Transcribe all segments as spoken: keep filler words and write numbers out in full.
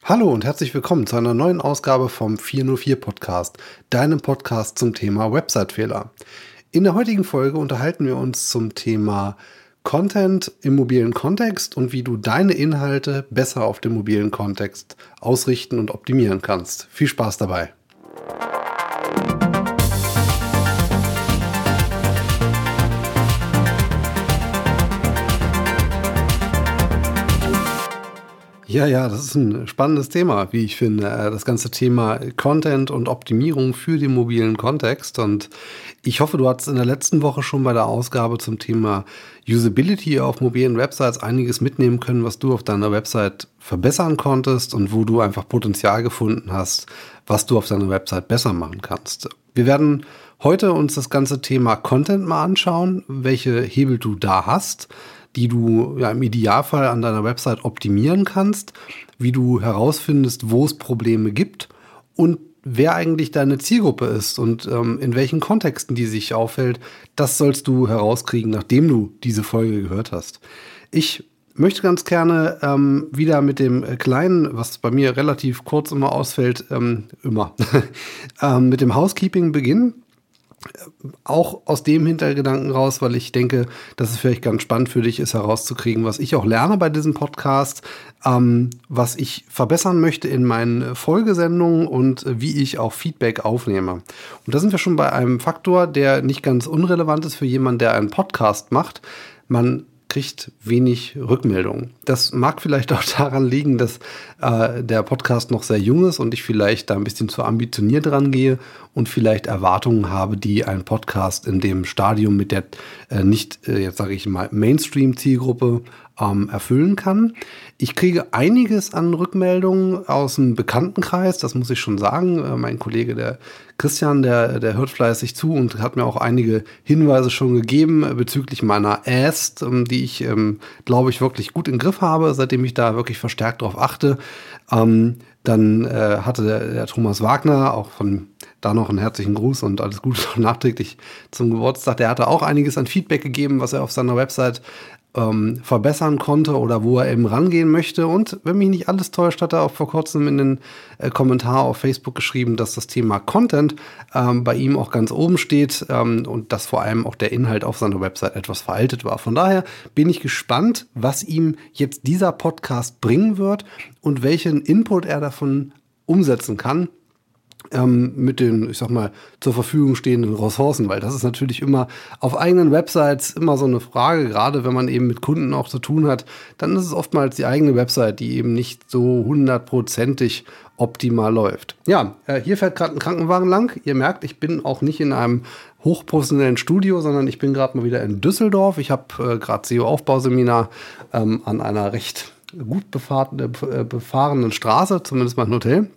Hallo und herzlich willkommen zu einer neuen Ausgabe vom vier null vier Podcast, deinem Podcast zum Thema Website-Fehler. In der heutigen Folge unterhalten wir uns zum Thema Content im mobilen Kontext und wie du deine Inhalte besser auf dem mobilen Kontext ausrichten und optimieren kannst. Viel Spaß dabei! Ja, ja, das ist ein spannendes Thema, wie ich finde. Äh, Das ganze Thema Content und Optimierung für den mobilen Kontext. Und ich hoffe, du hast in der letzten Woche schon bei der Ausgabe zum Thema Usability auf mobilen Websites einiges mitnehmen können, was du auf deiner Website verbessern konntest und wo du einfach Potenzial gefunden hast, was du auf deiner Website besser machen kannst. Wir werden heute uns das ganze Thema Content mal anschauen, welche Hebel du da hast, die du ja im Idealfall an deiner Website optimieren kannst, wie du herausfindest, wo es Probleme gibt und wer eigentlich deine Zielgruppe ist und ähm, in welchen Kontexten die sich aufhält. Das sollst du herauskriegen, nachdem du diese Folge gehört hast. Ich möchte ganz gerne ähm, wieder mit dem Kleinen, was bei mir relativ kurz immer ausfällt, ähm, immer, ähm, mit dem Housekeeping beginnen. Auch aus dem Hintergedanken raus, weil ich denke, dass es vielleicht ganz spannend für dich ist, herauszukriegen, was ich auch lerne bei diesem Podcast, ähm, was ich verbessern möchte in meinen Folgesendungen und äh, wie ich auch Feedback aufnehme. Und da sind wir schon bei einem Faktor, der nicht ganz unrelevant ist für jemanden, der einen Podcast macht. Man kriegt wenig Rückmeldungen. Das mag vielleicht auch daran liegen, dass äh, der Podcast noch sehr jung ist und ich vielleicht da ein bisschen zu ambitioniert rangehe und vielleicht Erwartungen habe, die ein Podcast in dem Stadium mit der äh, nicht, äh, jetzt sage ich mal, Mainstream-Zielgruppe ähm, erfüllen kann. Ich kriege einiges an Rückmeldungen aus dem Bekanntenkreis, das muss ich schon sagen. Äh, mein Kollege, der Christian, der, der hört fleißig zu und hat mir auch einige Hinweise schon gegeben äh, bezüglich meiner Ast, ähm, die ich, ähm, glaube ich, wirklich gut im Griff habe, seitdem ich da wirklich verstärkt drauf achte. Ähm, dann äh, hatte der, der Thomas Wagner, auch von da noch einen herzlichen Gruß und alles Gute nachträglich zum Geburtstag, der hatte auch einiges an Feedback gegeben, was er auf seiner Website ähm, verbessern konnte oder wo er eben rangehen möchte. Und wenn mich nicht alles täuscht, hat er auch vor kurzem in den äh, Kommentar auf Facebook geschrieben, dass das Thema Content ähm, bei ihm auch ganz oben steht ähm, und dass vor allem auch der Inhalt auf seiner Website etwas veraltet war. Von daher bin ich gespannt, was ihm jetzt dieser Podcast bringen wird und welchen Input er davon umsetzen kann. Ähm, mit den, ich sag mal, zur Verfügung stehenden Ressourcen, weil das ist natürlich immer auf eigenen Websites immer so eine Frage, gerade wenn man eben mit Kunden auch zu tun hat, dann ist es oftmals die eigene Website, die eben nicht so hundertprozentig optimal läuft. Ja, äh, hier fährt gerade ein Krankenwagen lang. Ihr merkt, ich bin auch nicht in einem hochprofessionellen Studio, sondern ich bin gerade mal wieder in Düsseldorf. Ich habe äh, gerade S E O-Aufbauseminar ähm, an einer recht gut befahrenen, äh, befahrenen Straße, zumindest mein Hotel.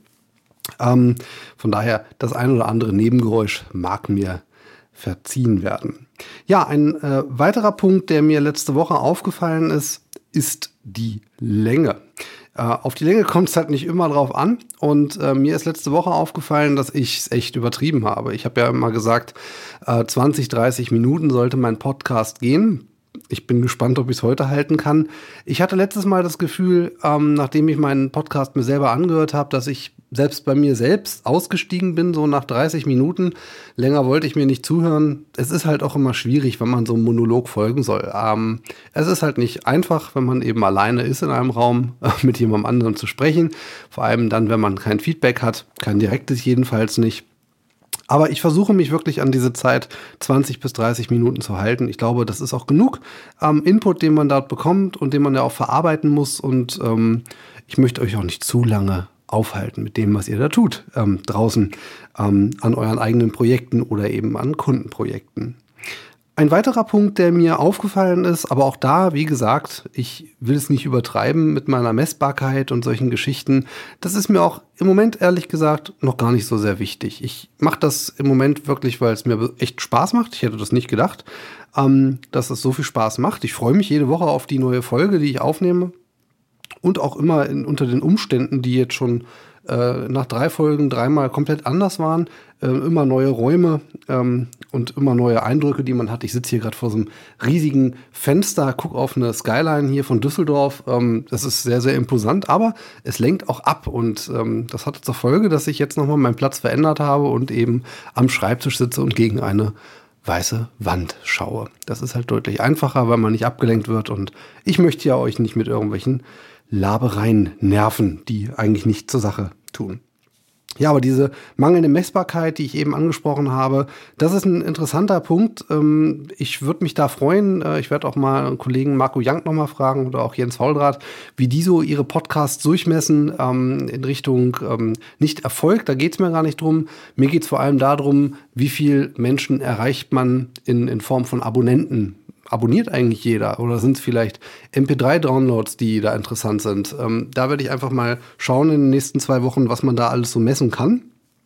Ähm, von daher, das ein oder andere Nebengeräusch mag mir verziehen werden. Ja, ein äh, weiterer Punkt, der mir letzte Woche aufgefallen ist, ist die Länge. Äh, auf die Länge kommt es halt nicht immer drauf an. Und äh, mir ist letzte Woche aufgefallen, dass ich es echt übertrieben habe. Ich habe ja immer gesagt, äh, zwanzig, dreißig Minuten sollte mein Podcast gehen. Ich bin gespannt, ob ich es heute halten kann. Ich hatte letztes Mal das Gefühl, ähm, nachdem ich meinen Podcast mir selber angehört habe, dass ich selbst bei mir selbst ausgestiegen bin, so nach dreißig Minuten. Länger wollte ich mir nicht zuhören. Es ist halt auch immer schwierig, wenn man so einem Monolog folgen soll. Ähm, es ist halt nicht einfach, wenn man eben alleine ist in einem Raum, äh, mit jemandem anderen zu sprechen. Vor allem dann, wenn man kein Feedback hat, kein direktes jedenfalls nicht. Aber ich versuche mich wirklich an diese Zeit zwanzig bis dreißig Minuten zu halten. Ich glaube, das ist auch genug ähm, Input, den man dort bekommt und den man ja auch verarbeiten muss. Und ähm, ich möchte euch auch nicht zu lange aufhalten mit dem, was ihr da tut, ähm, draußen ähm, an euren eigenen Projekten oder eben an Kundenprojekten. Ein weiterer Punkt, der mir aufgefallen ist, aber auch da, wie gesagt, ich will es nicht übertreiben mit meiner Messbarkeit und solchen Geschichten. Das ist mir auch im Moment, ehrlich gesagt, noch gar nicht so sehr wichtig. Ich mache das im Moment wirklich, weil es mir echt Spaß macht. Ich hätte das nicht gedacht, ähm, dass es so viel Spaß macht. Ich freue mich jede Woche auf die neue Folge, die ich aufnehme. und auch immer in, unter den Umständen, die jetzt schon äh, nach drei Folgen dreimal komplett anders waren, äh, immer neue Räume ähm, und immer neue Eindrücke, die man hat. Ich sitze hier gerade vor so einem riesigen Fenster, gucke auf eine Skyline hier von Düsseldorf. Ähm, das ist sehr, sehr imposant, aber es lenkt auch ab und ähm, das hatte zur Folge, dass ich jetzt nochmal meinen Platz verändert habe und eben am Schreibtisch sitze und gegen eine weiße Wand schaue. Das ist halt deutlich einfacher, weil man nicht abgelenkt wird und ich möchte ja euch nicht mit irgendwelchen Labereien nerven, die eigentlich nicht zur Sache tun. Ja, aber diese mangelnde Messbarkeit, die ich eben angesprochen habe, das ist ein interessanter Punkt. Ich würde mich da freuen. Ich werde auch mal einen Kollegen Marco Jank nochmal fragen oder auch Jens Fauldraht, wie die so ihre Podcasts durchmessen in Richtung nicht Erfolg. Da geht es mir gar nicht drum. Mir geht es vor allem darum, wie viel Menschen erreicht man in, in Form von Abonnenten. Abonniert eigentlich jeder oder sind es vielleicht M P drei Downloads, die da interessant sind? Ähm, da werde ich einfach mal schauen in den nächsten zwei Wochen, was man da alles so messen kann.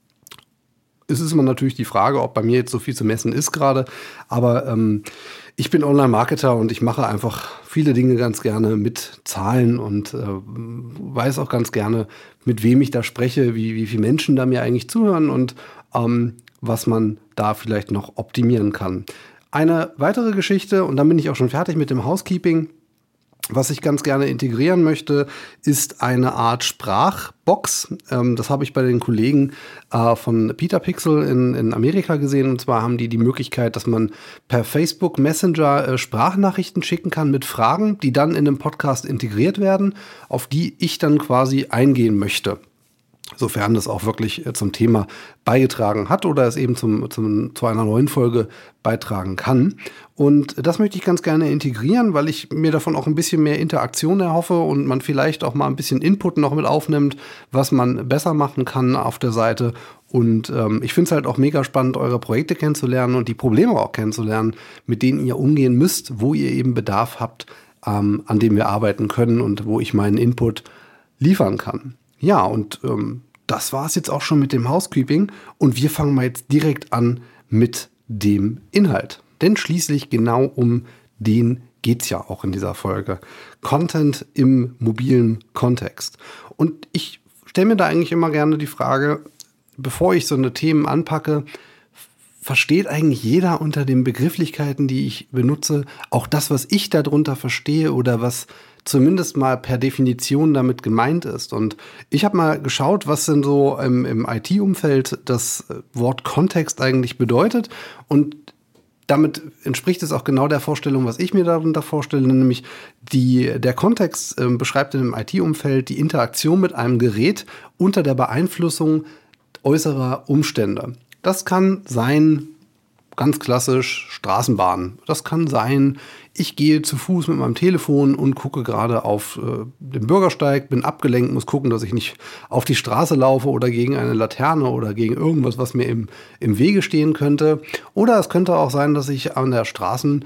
Es ist immer natürlich die Frage, ob bei mir jetzt so viel zu messen ist gerade, aber ähm, ich bin Online-Marketer und ich mache einfach viele Dinge ganz gerne mit Zahlen und äh, weiß auch ganz gerne, mit wem ich da spreche, wie, wie viele Menschen da mir eigentlich zuhören und ähm, was man da vielleicht noch optimieren kann. Eine weitere Geschichte, und dann bin ich auch schon fertig mit dem Housekeeping, was ich ganz gerne integrieren möchte, ist eine Art Sprachbox. Ähm, das habe ich bei den Kollegen äh, von Petapixel in, in Amerika gesehen. Und zwar haben die die Möglichkeit, dass man per Facebook Messenger äh, Sprachnachrichten schicken kann mit Fragen, die dann in einem Podcast integriert werden, auf die ich dann quasi eingehen möchte. Sofern das auch wirklich zum Thema beigetragen hat oder es eben zum, zum, zu einer neuen Folge beitragen kann. Und das möchte ich ganz gerne integrieren, weil ich mir davon auch ein bisschen mehr Interaktion erhoffe und man vielleicht auch mal ein bisschen Input noch mit aufnimmt, was man besser machen kann auf der Seite. Und ähm, ich finde es halt auch mega spannend, eure Projekte kennenzulernen und die Probleme auch kennenzulernen, mit denen ihr umgehen müsst, wo ihr eben Bedarf habt, ähm, an dem wir arbeiten können und wo ich meinen Input liefern kann. Ja, und ähm, das war es jetzt auch schon mit dem Housekeeping und wir fangen mal jetzt direkt an mit dem Inhalt. Denn schließlich genau um den geht es ja auch in dieser Folge. Content im mobilen Kontext. Und ich stelle mir da eigentlich immer gerne die Frage, bevor ich so eine Themen anpacke, versteht eigentlich jeder unter den Begrifflichkeiten, die ich benutze, auch das, was ich darunter verstehe oder was zumindest mal per Definition damit gemeint ist. Und ich habe mal geschaut, was denn so im, im I T-Umfeld das Wort Kontext eigentlich bedeutet. Und damit entspricht es auch genau der Vorstellung, was ich mir darunter vorstelle, nämlich die, der Kontext äh, beschreibt in dem I T-Umfeld die Interaktion mit einem Gerät unter der Beeinflussung äußerer Umstände. Das kann sein, ganz klassisch, Straßenbahn. Das kann sein, ich gehe zu Fuß mit meinem Telefon und gucke gerade auf äh, den Bürgersteig, bin abgelenkt, muss gucken, dass ich nicht auf die Straße laufe oder gegen eine Laterne oder gegen irgendwas, was mir im, im Wege stehen könnte. Oder es könnte auch sein, dass ich an der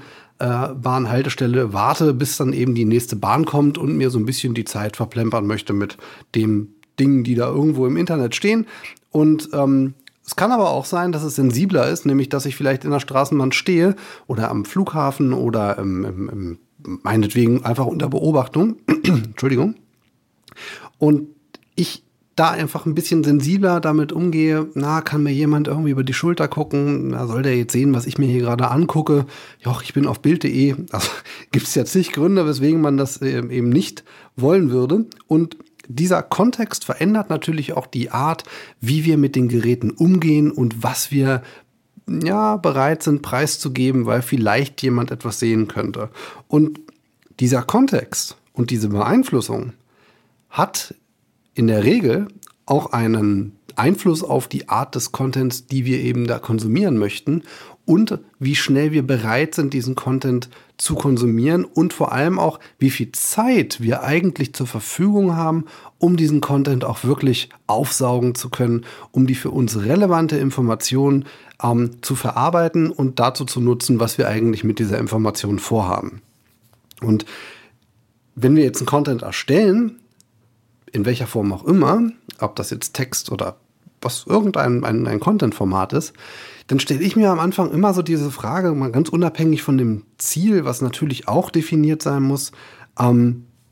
Straßenbahnhaltestelle warte, bis dann eben die nächste Bahn kommt und mir so ein bisschen die Zeit verplempern möchte mit den Dingen, die da irgendwo im Internet stehen. Und ähm, es kann aber auch sein, dass es sensibler ist, nämlich dass ich vielleicht in der Straßenbahn stehe oder am Flughafen oder ähm, ähm, ähm, meinetwegen einfach unter Beobachtung. Entschuldigung. Und ich da einfach ein bisschen sensibler damit umgehe, na, kann mir jemand irgendwie über die Schulter gucken, na, soll der jetzt sehen, was ich mir hier gerade angucke? Joch, ich bin auf Bild punkt de. Also gibt es ja zig Gründe, weswegen man das äh, eben nicht wollen würde. Und dieser Kontext verändert natürlich auch die Art, wie wir mit den Geräten umgehen und was wir ja bereit sind preiszugeben, weil vielleicht jemand etwas sehen könnte. Und dieser Kontext und diese Beeinflussung hat in der Regel auch einen Einfluss auf die Art des Contents, die wir eben da konsumieren möchten und wie schnell wir bereit sind, diesen Content zu konsumieren und vor allem auch, wie viel Zeit wir eigentlich zur Verfügung haben, um diesen Content auch wirklich aufsaugen zu können, um die für uns relevante Information ähm, zu verarbeiten und dazu zu nutzen, was wir eigentlich mit dieser Information vorhaben. Und wenn wir jetzt einen Content erstellen, in welcher Form auch immer, ob das jetzt Text oder was irgendein ein, ein Content-Format ist, dann stelle ich mir am Anfang immer so diese Frage, mal ganz unabhängig von dem Ziel, was natürlich auch definiert sein muss, ähm,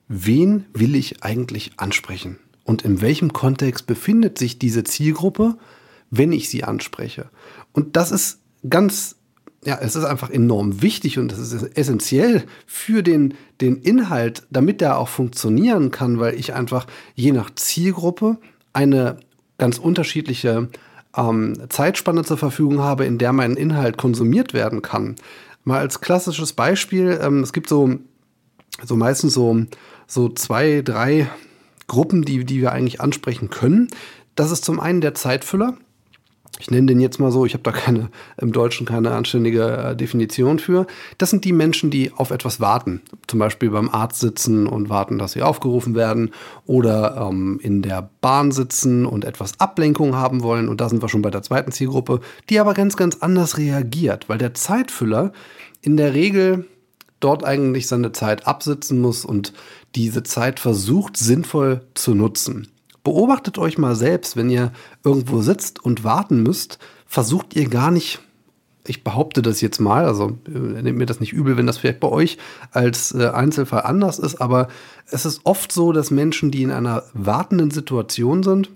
wen will ich eigentlich ansprechen? Und in welchem Kontext befindet sich diese Zielgruppe, wenn ich sie anspreche? Und das ist ganz, ja, es ist einfach enorm wichtig und es ist essentiell für den, den Inhalt, damit der auch funktionieren kann, weil ich einfach je nach Zielgruppe eine ganz unterschiedliche ähm, Zeitspanne zur Verfügung habe, in der mein Inhalt konsumiert werden kann. Mal als klassisches Beispiel, ähm, es gibt so, so meistens so, so zwei, drei Gruppen, die, die wir eigentlich ansprechen können. Das ist zum einen der Zeitfüller. Ich nenne den jetzt mal so, ich habe da keine im Deutschen keine anständige äh, Definition für. Das sind die Menschen, die auf etwas warten. Zum Beispiel beim Arzt sitzen und warten, dass sie aufgerufen werden. Oder ähm, in der Bahn sitzen und etwas Ablenkung haben wollen. Und da sind wir schon bei der zweiten Zielgruppe, die aber ganz, ganz anders reagiert. Weil der Zeitfüller in der Regel dort eigentlich seine Zeit absitzen muss und diese Zeit versucht, sinnvoll zu nutzen. Beobachtet euch mal selbst, wenn ihr irgendwo sitzt und warten müsst, versucht ihr gar nicht, ich behaupte das jetzt mal, also äh, nehmt mir das nicht übel, wenn das vielleicht bei euch als äh, Einzelfall anders ist, aber es ist oft so, dass Menschen, die in einer wartenden Situation sind,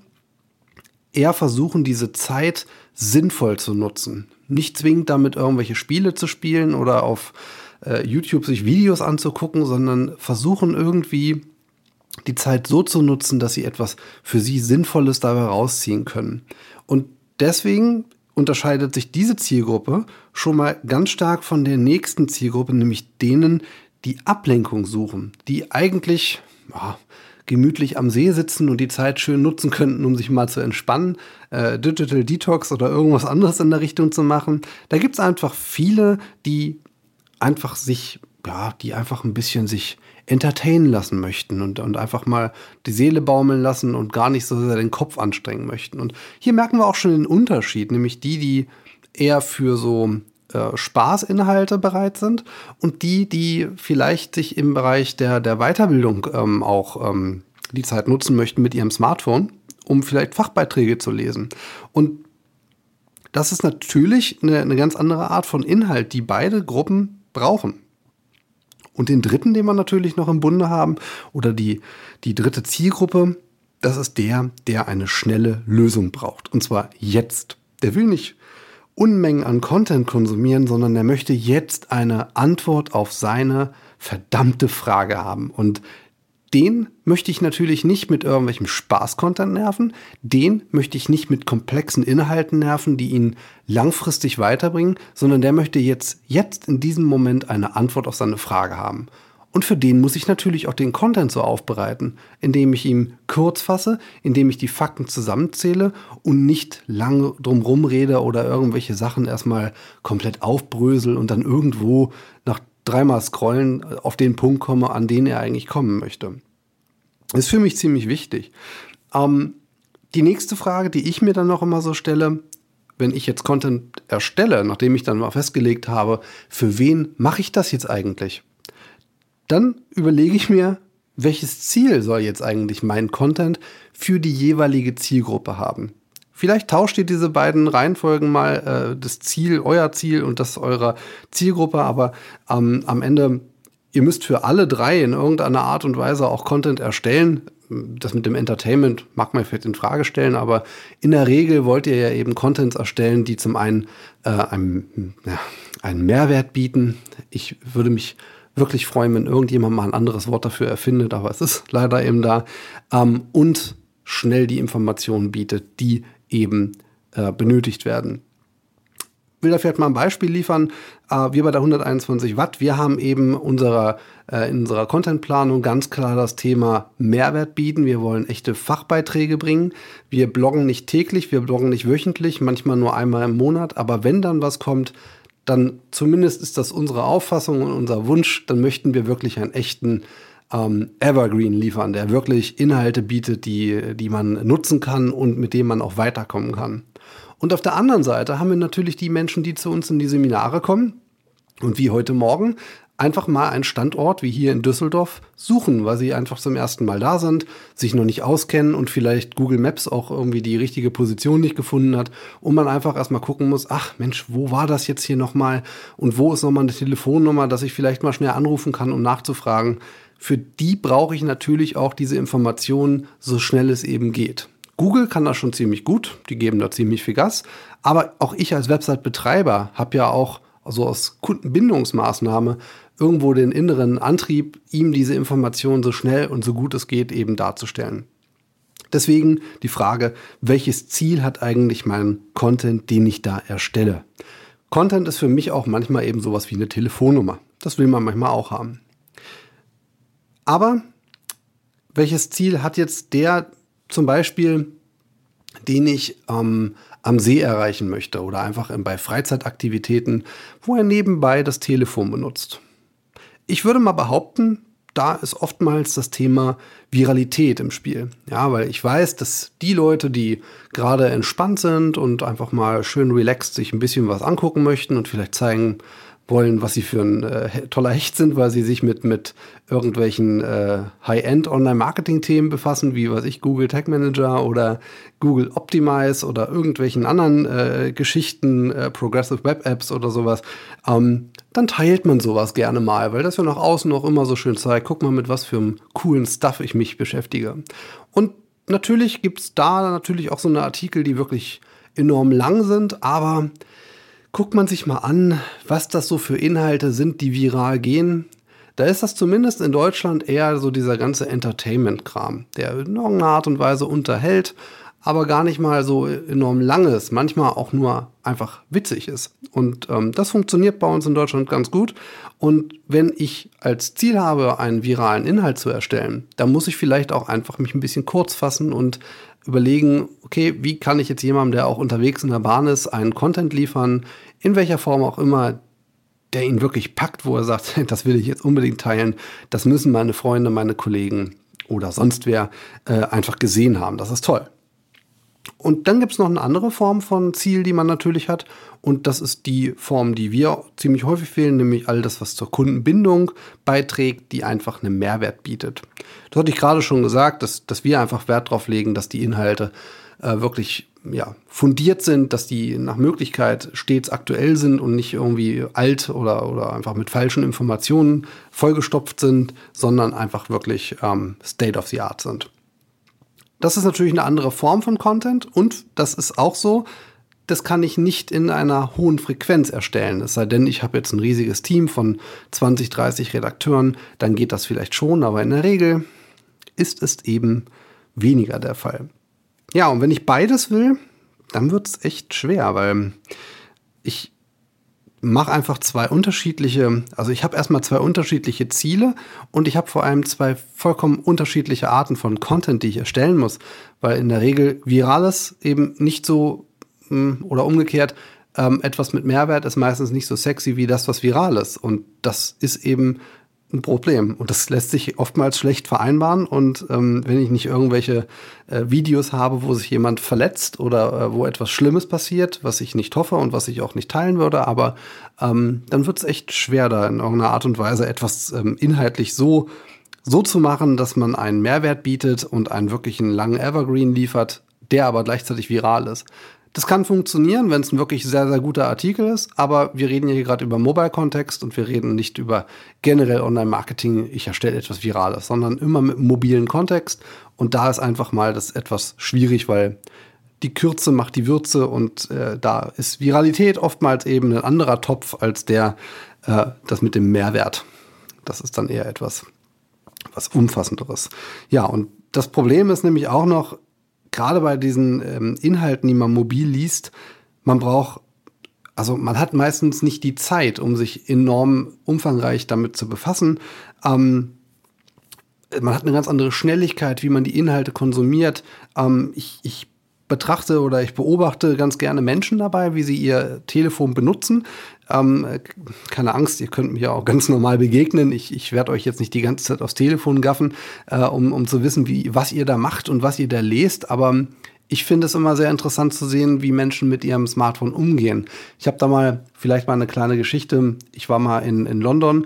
eher versuchen, diese Zeit sinnvoll zu nutzen. Nicht zwingend damit irgendwelche Spiele zu spielen oder auf äh, YouTube sich Videos anzugucken, sondern versuchen irgendwie die Zeit so zu nutzen, dass sie etwas für sie Sinnvolles dabei rausziehen können. Und deswegen unterscheidet sich diese Zielgruppe schon mal ganz stark von der nächsten Zielgruppe, nämlich denen, die Ablenkung suchen, die eigentlich ja, gemütlich am See sitzen und die Zeit schön nutzen könnten, um sich mal zu entspannen, äh, Digital Detox oder irgendwas anderes in der Richtung zu machen. Da gibt es einfach viele, die einfach sich, ja, die einfach ein bisschen sich entertainen lassen möchten und, und einfach mal die Seele baumeln lassen und gar nicht so sehr den Kopf anstrengen möchten. Und hier merken wir auch schon den Unterschied, nämlich die, die eher für so äh, Spaßinhalte bereit sind und die, die vielleicht sich im Bereich der, der Weiterbildung ähm, auch ähm, die Zeit nutzen möchten mit ihrem Smartphone, um vielleicht Fachbeiträge zu lesen. Und das ist natürlich eine, eine ganz andere Art von Inhalt, die beide Gruppen brauchen. Und den dritten, den wir natürlich noch im Bunde haben, oder die, die dritte Zielgruppe, das ist der, der eine schnelle Lösung braucht. Und zwar jetzt. Der will nicht Unmengen an Content konsumieren, sondern der möchte jetzt eine Antwort auf seine verdammte Frage haben. Und den möchte ich natürlich nicht mit irgendwelchem Spaß-Content nerven. Den möchte ich nicht mit komplexen Inhalten nerven, die ihn langfristig weiterbringen, sondern der möchte jetzt, jetzt in diesem Moment eine Antwort auf seine Frage haben. Und für den muss ich natürlich auch den Content so aufbereiten, indem ich ihm kurz fasse, indem ich die Fakten zusammenzähle und nicht lange drumherum rede oder irgendwelche Sachen erstmal komplett aufbrösel und dann irgendwo nach dreimal scrollen auf den Punkt komme, an den er eigentlich kommen möchte. Das ist für mich ziemlich wichtig. Ähm, die nächste Frage, die ich mir dann noch immer so stelle, wenn ich jetzt Content erstelle, nachdem ich dann mal festgelegt habe, für wen mache ich das jetzt eigentlich? Dann überlege ich mir, welches Ziel soll jetzt eigentlich mein Content für die jeweilige Zielgruppe haben? Vielleicht tauscht ihr diese beiden Reihenfolgen mal, äh, das Ziel, euer Ziel und das eurer Zielgruppe, aber ähm, am Ende, ihr müsst für alle drei in irgendeiner Art und Weise auch Content erstellen. Das mit dem Entertainment mag man vielleicht in Frage stellen, aber in der Regel wollt ihr ja eben Contents erstellen, die zum einen äh, einen, ja, einen Mehrwert bieten. Ich würde mich wirklich freuen, wenn irgendjemand mal ein anderes Wort dafür erfindet, aber es ist leider eben da. Ähm, und schnell die Informationen bietet, die eben äh, benötigt werden. Ich will da vielleicht mal ein Beispiel liefern. Äh, wir bei der hunderteinundzwanzig Watt, wir haben eben unserer, äh, in unserer Contentplanung ganz klar das Thema Mehrwert bieten. Wir wollen echte Fachbeiträge bringen. Wir bloggen nicht täglich, wir bloggen nicht wöchentlich, manchmal nur einmal im Monat. Aber wenn dann was kommt, dann zumindest ist das unsere Auffassung und unser Wunsch, dann möchten wir wirklich einen echten ähm, Evergreen liefern, der wirklich Inhalte bietet, die, die man nutzen kann und mit denen man auch weiterkommen kann. Und auf der anderen Seite haben wir natürlich die Menschen, die zu uns in die Seminare kommen und wie heute Morgen einfach mal einen Standort wie hier in Düsseldorf suchen, weil sie einfach zum ersten Mal da sind, sich noch nicht auskennen und vielleicht Google Maps auch irgendwie die richtige Position nicht gefunden hat und man einfach erstmal gucken muss, ach Mensch, wo war das jetzt hier nochmal und wo ist nochmal eine Telefonnummer, dass ich vielleicht mal schnell anrufen kann, um nachzufragen. Für die brauche ich natürlich auch diese Informationen, so schnell es eben geht. Google kann das schon ziemlich gut, die geben da ziemlich viel Gas, aber auch ich als Website-Betreiber habe ja auch also aus Kundenbindungsmaßnahme irgendwo den inneren Antrieb, ihm diese Informationen so schnell und so gut es geht eben darzustellen. Deswegen die Frage, welches Ziel hat eigentlich mein Content, den ich da erstelle? Content ist für mich auch manchmal eben sowas wie eine Telefonnummer. Das will man manchmal auch haben. Aber welches Ziel hat jetzt der zum Beispiel, den ich ähm, am See erreichen möchte oder einfach bei Freizeitaktivitäten, wo er nebenbei das Telefon benutzt? Ich würde mal behaupten, da ist oftmals das Thema Viralität im Spiel. Ja, weil ich weiß, dass die Leute, die gerade entspannt sind und einfach mal schön relaxed sich ein bisschen was angucken möchten und vielleicht zeigen wollen, was sie für ein äh, toller Hecht sind, weil sie sich mit, mit irgendwelchen äh, High-End-Online-Marketing-Themen befassen, wie weiß ich, Google Tag Manager oder Google Optimize oder irgendwelchen anderen äh, Geschichten, äh, Progressive Web Apps oder sowas, ähm, dann teilt man sowas gerne mal, weil das ja nach außen auch immer so schön zeigt, guck mal, mit was für einem coolen Stuff ich mich beschäftige. Und natürlich gibt es da natürlich auch so eine Artikel, die wirklich enorm lang sind, aber guckt man sich mal an, was das so für Inhalte sind, die viral gehen, da ist das zumindest in Deutschland eher so dieser ganze Entertainment-Kram, der in irgendeiner Art und Weise unterhält, aber gar nicht mal so enorm lang ist, manchmal auch nur einfach witzig ist. Und ähm, das funktioniert bei uns in Deutschland ganz gut. Und wenn ich als Ziel habe, einen viralen Inhalt zu erstellen, dann muss ich vielleicht auch einfach mich ein bisschen kurz fassen und überlegen, okay, wie kann ich jetzt jemandem, der auch unterwegs in der Bahn ist, einen Content liefern, in welcher Form auch immer, der ihn wirklich packt, wo er sagt, das will ich jetzt unbedingt teilen, das müssen meine Freunde, meine Kollegen oder sonst wer äh, einfach gesehen haben. Das ist toll. Und dann gibt es noch eine andere Form von Ziel, die man natürlich hat. Und das ist die Form, die wir ziemlich häufig wählen, nämlich all das, was zur Kundenbindung beiträgt, die einfach einen Mehrwert bietet. Das hatte ich gerade schon gesagt, dass, dass wir einfach Wert darauf legen, dass die Inhalte äh, wirklich ja, fundiert sind, dass die nach Möglichkeit stets aktuell sind und nicht irgendwie alt oder, oder einfach mit falschen Informationen vollgestopft sind, sondern einfach wirklich ähm, State of the Art sind. Das ist natürlich eine andere Form von Content und das ist auch so, das kann ich nicht in einer hohen Frequenz erstellen. Es sei denn, ich habe jetzt ein riesiges Team von zwanzig, dreißig Redakteuren, dann geht das vielleicht schon, aber in der Regel ist es eben weniger der Fall. Ja, und wenn ich beides will, dann wird es echt schwer, weil ich mache einfach zwei unterschiedliche, also ich habe erstmal zwei unterschiedliche Ziele und ich habe vor allem zwei vollkommen unterschiedliche Arten von Content, die ich erstellen muss, weil in der Regel Virales eben nicht so oder umgekehrt, ähm, etwas mit Mehrwert ist meistens nicht so sexy wie das, was viral ist und das ist eben ein Problem und das lässt sich oftmals schlecht vereinbaren und ähm, wenn ich nicht irgendwelche äh, Videos habe, wo sich jemand verletzt oder äh, wo etwas Schlimmes passiert, was ich nicht hoffe und was ich auch nicht teilen würde, aber ähm, dann wird es echt schwer, da in irgendeiner Art und Weise etwas ähm, inhaltlich so, so zu machen, dass man einen Mehrwert bietet und einen wirklichen langen Evergreen liefert, der aber gleichzeitig viral ist. Das kann funktionieren, wenn es ein wirklich sehr, sehr guter Artikel ist, aber wir reden hier gerade über Mobile-Kontext und wir reden nicht über generell Online-Marketing, ich erstelle etwas Virales, sondern immer mit mobilen Kontext und da ist einfach mal das etwas schwierig, weil die Kürze macht die Würze und äh, da ist Viralität oftmals eben ein anderer Topf als der, äh, das mit dem Mehrwert. Das ist dann eher etwas, was Umfassenderes. Ja, und das Problem ist nämlich auch noch, gerade bei diesen ähm, Inhalten, die man mobil liest, man braucht, also man hat meistens nicht die Zeit, um sich enorm umfangreich damit zu befassen. Ähm, man hat eine ganz andere Schnelligkeit, wie man die Inhalte konsumiert. Ähm, ich, ich betrachte oder ich beobachte ganz gerne Menschen dabei, wie sie ihr Telefon benutzen. Ähm, keine Angst, ihr könnt mir auch ganz normal begegnen. Ich, ich werde euch jetzt nicht die ganze Zeit aufs Telefon gaffen, äh, um, um zu wissen, wie, was ihr da macht und was ihr da lest. Aber ich finde es immer sehr interessant zu sehen, wie Menschen mit ihrem Smartphone umgehen. Ich habe da mal vielleicht mal eine kleine Geschichte. Ich war mal in, in London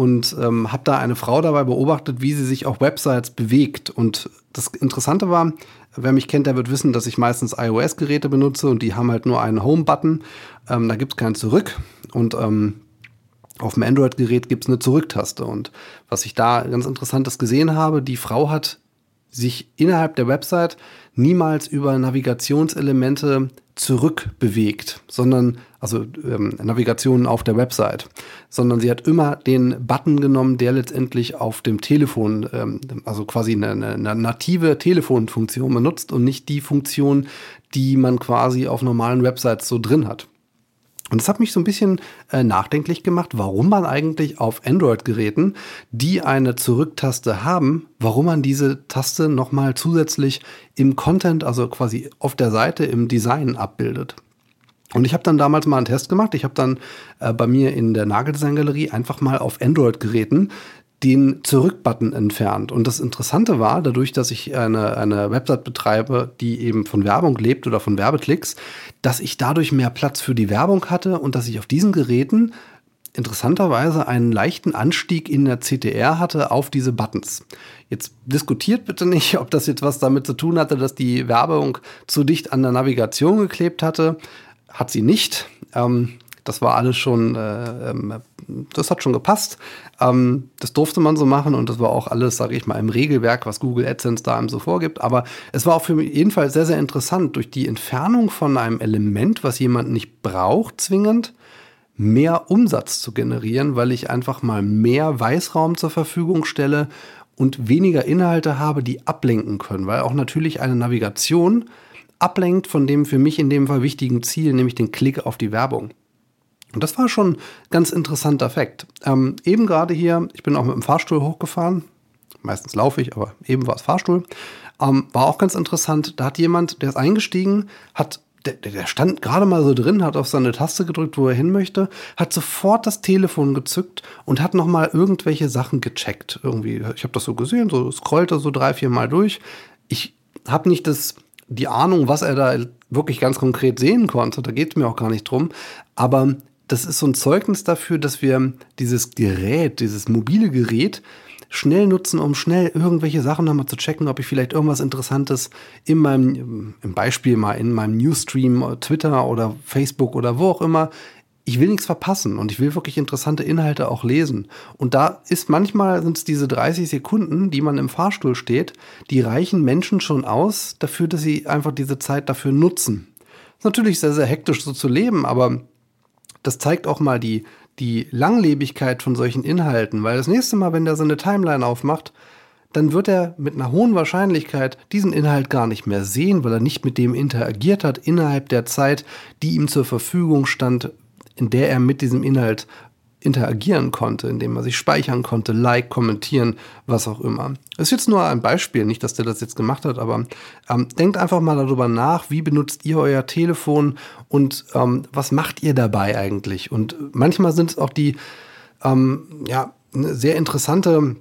und ähm, habe da eine Frau dabei beobachtet, wie sie sich auf Websites bewegt. Und das Interessante war, wer mich kennt, der wird wissen, dass ich meistens iOS-Geräte benutze und die haben halt nur einen Home-Button. Ähm, da gibt es kein Zurück und ähm, auf dem Android-Gerät gibt es eine Zurücktaste. Und was ich da ganz Interessantes gesehen habe, die Frau hat sich innerhalb der Website niemals über Navigationselemente zurückbewegt, sondern, also ähm, Navigationen auf der Website, sondern sie hat immer den Button genommen, der letztendlich auf dem Telefon, ähm, also quasi eine, eine native Telefonfunktion benutzt und nicht die Funktion, die man quasi auf normalen Websites so drin hat. Und das hat mich so ein bisschen äh, nachdenklich gemacht, warum man eigentlich auf Android-Geräten, die eine Zurücktaste haben, warum man diese Taste nochmal zusätzlich im Content, also quasi auf der Seite im Design abbildet. Und ich habe dann damals mal einen Test gemacht. Ich habe dann äh, bei mir in der Nageldesign-Galerie einfach mal auf Android-Geräten den Zurück-Button entfernt. Und das Interessante war, dadurch, dass ich eine, eine Website betreibe, die eben von Werbung lebt oder von Werbeklicks, dass ich dadurch mehr Platz für die Werbung hatte und dass ich auf diesen Geräten interessanterweise einen leichten Anstieg in der C T R hatte auf diese Buttons. Jetzt diskutiert bitte nicht, ob das jetzt was damit zu tun hatte, dass die Werbung zu dicht an der Navigation geklebt hatte. Hat sie nicht. Ähm, Das war alles schon, äh, ähm, das hat schon gepasst. Ähm, das durfte man so machen und das war auch alles, sage ich mal, im Regelwerk, was Google AdSense da einem so vorgibt. Aber es war auch für mich jedenfalls sehr, sehr interessant, durch die Entfernung von einem Element, was jemand nicht braucht, zwingend, mehr Umsatz zu generieren, weil ich einfach mal mehr Weißraum zur Verfügung stelle und weniger Inhalte habe, die ablenken können. Weil auch natürlich eine Navigation ablenkt von dem für mich in dem Fall wichtigen Ziel, nämlich den Klick auf die Werbung. Und das war schon ein ganz interessanter Fakt. Ähm, eben gerade hier, ich bin auch mit dem Fahrstuhl hochgefahren. Meistens laufe ich, aber eben war es Fahrstuhl. Ähm, war auch ganz interessant. Da hat jemand, der ist eingestiegen, hat, der, der stand gerade mal so drin, hat auf seine Taste gedrückt, wo er hin möchte, hat sofort das Telefon gezückt und hat nochmal irgendwelche Sachen gecheckt. Irgendwie, ich habe das so gesehen, so scrollte so drei, vier Mal durch. Ich habe nicht das, die Ahnung, was er da wirklich ganz konkret sehen konnte. Da geht es mir auch gar nicht drum. Aber das ist so ein Zeugnis dafür, dass wir dieses Gerät, dieses mobile Gerät schnell nutzen, um schnell irgendwelche Sachen nochmal zu checken, ob ich vielleicht irgendwas Interessantes in meinem, im Beispiel mal in meinem Newsstream, Twitter oder Facebook oder wo auch immer, ich will nichts verpassen und ich will wirklich interessante Inhalte auch lesen. Und da ist manchmal, sind es diese dreißig Sekunden, die man im Fahrstuhl steht, die reichen Menschen schon aus dafür, dass sie einfach diese Zeit dafür nutzen. Ist natürlich sehr, sehr hektisch so zu leben, aber das zeigt auch mal die, die Langlebigkeit von solchen Inhalten, weil das nächste Mal, wenn der seine Timeline aufmacht, dann wird er mit einer hohen Wahrscheinlichkeit diesen Inhalt gar nicht mehr sehen, weil er nicht mit dem interagiert hat innerhalb der Zeit, die ihm zur Verfügung stand, in der er mit diesem Inhalt interagieren konnte, indem er sich speichern konnte, like, kommentieren, was auch immer. Das ist jetzt nur ein Beispiel, nicht, dass der das jetzt gemacht hat, aber ähm, denkt einfach mal darüber nach, wie benutzt ihr euer Telefon und ähm, was macht ihr dabei eigentlich? Und manchmal sind es auch die ähm, ja, sehr interessante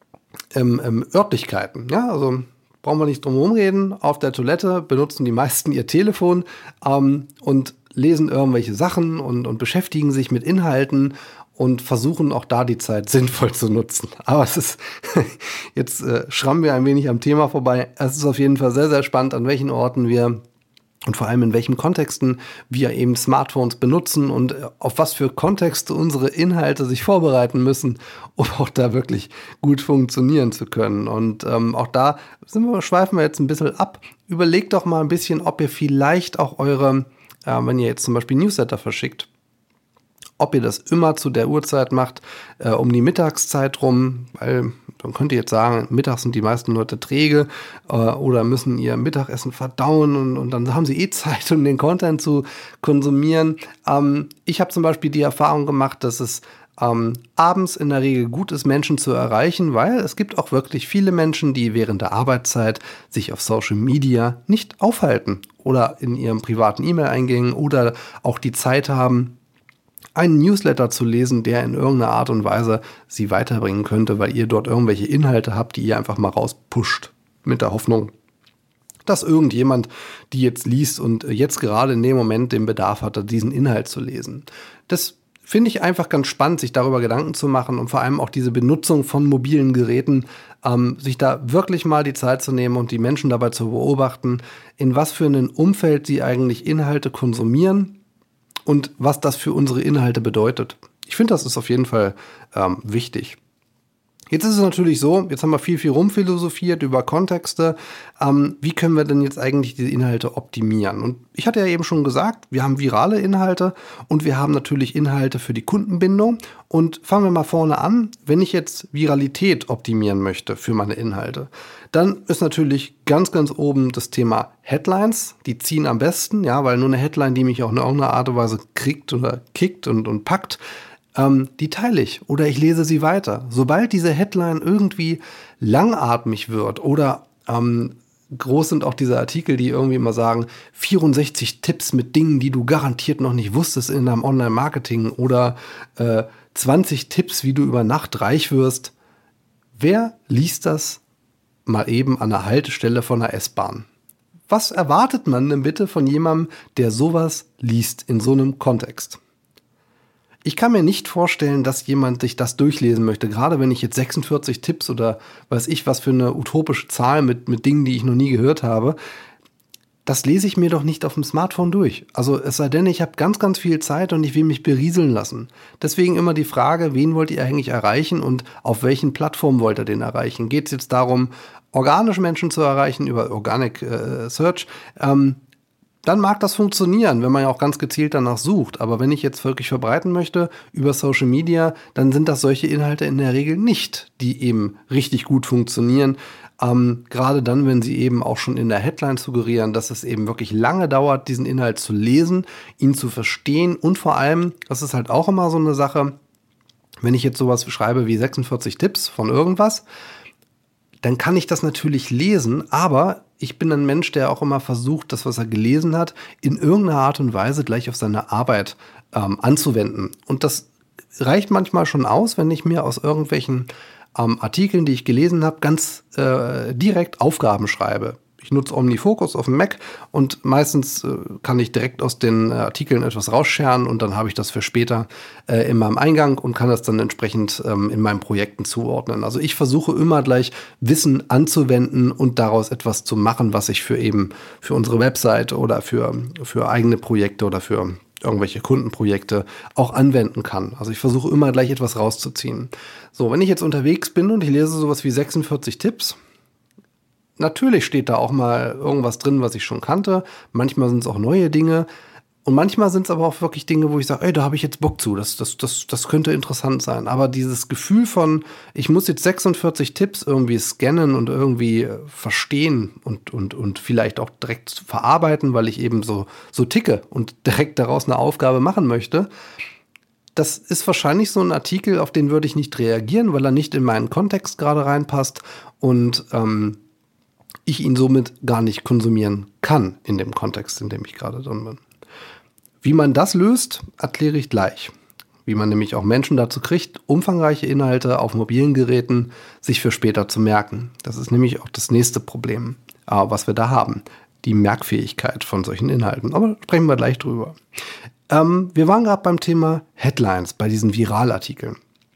ähm, ähm, Örtlichkeiten. Ja, also brauchen wir nicht drum herum reden. Auf der Toilette benutzen die meisten ihr Telefon ähm, und lesen irgendwelche Sachen und, und beschäftigen sich mit Inhalten und versuchen auch da die Zeit sinnvoll zu nutzen. Aber es ist, jetzt äh, schrammen wir ein wenig am Thema vorbei. Es ist auf jeden Fall sehr, sehr spannend, an welchen Orten wir und vor allem in welchen Kontexten wir eben Smartphones benutzen und auf was für Kontexte unsere Inhalte sich vorbereiten müssen, um auch da wirklich gut funktionieren zu können. Und ähm, auch da sind wir, schweifen wir jetzt ein bisschen ab. Überlegt doch mal ein bisschen, ob ihr vielleicht auch eure, äh, wenn ihr jetzt zum Beispiel Newsletter verschickt, ob ihr das immer zu der Uhrzeit macht, äh, um die Mittagszeit rum, weil dann könnt ihr jetzt sagen, mittags sind die meisten Leute träge äh, oder müssen ihr Mittagessen verdauen und, und dann haben sie eh Zeit, um den Content zu konsumieren. Ähm, ich habe zum Beispiel die Erfahrung gemacht, dass es ähm, abends in der Regel gut ist, Menschen zu erreichen, weil es gibt auch wirklich viele Menschen, die während der Arbeitszeit sich auf Social Media nicht aufhalten oder in ihren privaten E-Mail-Eingängen oder auch die Zeit haben, einen Newsletter zu lesen, der in irgendeiner Art und Weise sie weiterbringen könnte, weil ihr dort irgendwelche Inhalte habt, die ihr einfach mal rauspusht, mit der Hoffnung, dass irgendjemand die jetzt liest und jetzt gerade in dem Moment den Bedarf hatte, diesen Inhalt zu lesen. Das finde ich einfach ganz spannend, sich darüber Gedanken zu machen und vor allem auch diese Benutzung von mobilen Geräten, ähm, sich da wirklich mal die Zeit zu nehmen und die Menschen dabei zu beobachten, in was für ein Umfeld sie eigentlich Inhalte konsumieren und was das für unsere Inhalte bedeutet. Ich finde, das ist auf jeden Fall ähm, wichtig. Jetzt ist es natürlich so, jetzt haben wir viel, viel rumphilosophiert über Kontexte. Ähm, wie können wir denn jetzt eigentlich diese Inhalte optimieren? Und ich hatte ja eben schon gesagt, wir haben virale Inhalte und wir haben natürlich Inhalte für die Kundenbindung. Und fangen wir mal vorne an, wenn ich jetzt Viralität optimieren möchte für meine Inhalte, dann ist natürlich ganz, ganz oben das Thema Headlines. Die ziehen am besten, ja, weil nur eine Headline, die mich auch in irgendeiner Art und Weise kriegt oder kickt und, und packt, Ähm, die teile ich oder ich lese sie weiter. Sobald diese Headline irgendwie langatmig wird oder ähm, groß sind auch diese Artikel, die irgendwie immer sagen, vierundsechzig Tipps mit Dingen, die du garantiert noch nicht wusstest in deinem Online-Marketing oder äh, zwanzig Tipps, wie du über Nacht reich wirst. Wer liest das mal eben an der Haltestelle von der S-Bahn? Was erwartet man denn bitte von jemandem, der sowas liest in so einem Kontext? Ich kann mir nicht vorstellen, dass jemand sich das durchlesen möchte, gerade wenn ich jetzt sechsundvierzig Tipps oder weiß ich was für eine utopische Zahl mit, mit Dingen, die ich noch nie gehört habe. Das lese ich mir doch nicht auf dem Smartphone durch. Also es sei denn, ich habe ganz, ganz viel Zeit und ich will mich berieseln lassen. Deswegen immer die Frage, wen wollt ihr eigentlich erreichen und auf welchen Plattformen wollt ihr den erreichen? Geht es jetzt darum, organische Menschen zu erreichen über Organic äh, Search? Ähm, Dann mag das funktionieren, wenn man ja auch ganz gezielt danach sucht. Aber wenn ich jetzt wirklich verbreiten möchte über Social Media, dann sind das solche Inhalte in der Regel nicht, die eben richtig gut funktionieren. Ähm, gerade dann, wenn sie eben auch schon in der Headline suggerieren, dass es eben wirklich lange dauert, diesen Inhalt zu lesen, ihn zu verstehen und vor allem, das ist halt auch immer so eine Sache, wenn ich jetzt sowas schreibe wie sechsundvierzig Tipps von irgendwas, dann kann ich das natürlich lesen, aber ich bin ein Mensch, der auch immer versucht, das, was er gelesen hat, in irgendeiner Art und Weise gleich auf seine Arbeit ähm, anzuwenden. Und das reicht manchmal schon aus, wenn ich mir aus irgendwelchen ähm, Artikeln, die ich gelesen habe, ganz äh, direkt Aufgaben schreibe. Ich nutze OmniFocus auf dem Mac und meistens äh, kann ich direkt aus den äh, Artikeln etwas rausscheren und dann habe ich das für später äh, in meinem Eingang und kann das dann entsprechend ähm, in meinen Projekten zuordnen. Also ich versuche immer gleich Wissen anzuwenden und daraus etwas zu machen, was ich für eben für unsere Website oder für, für eigene Projekte oder für irgendwelche Kundenprojekte auch anwenden kann. Also ich versuche immer gleich etwas rauszuziehen. So, wenn ich jetzt unterwegs bin und ich lese sowas wie sechsundvierzig Tipps, natürlich steht da auch mal irgendwas drin, was ich schon kannte. Manchmal sind es auch neue Dinge. Und manchmal sind es aber auch wirklich Dinge, wo ich sage, ey, da habe ich jetzt Bock zu. Das, das, das, das könnte interessant sein. Aber dieses Gefühl von, ich muss jetzt sechsundvierzig Tipps irgendwie scannen und irgendwie verstehen und, und, und vielleicht auch direkt verarbeiten, weil ich eben so, so ticke und direkt daraus eine Aufgabe machen möchte. Das ist wahrscheinlich so ein Artikel, auf den würde ich nicht reagieren, weil er nicht in meinen Kontext gerade reinpasst. Und ähm, ich ihn somit gar nicht konsumieren kann in dem Kontext, in dem ich gerade drin bin. Wie man das löst, erkläre ich gleich. Wie man nämlich auch Menschen dazu kriegt, umfangreiche Inhalte auf mobilen Geräten sich für später zu merken. Das ist nämlich auch das nächste Problem, was wir da haben. Die Merkfähigkeit von solchen Inhalten. Aber sprechen wir gleich drüber. Ähm, wir waren gerade beim Thema Headlines, bei diesen Viralartikeln.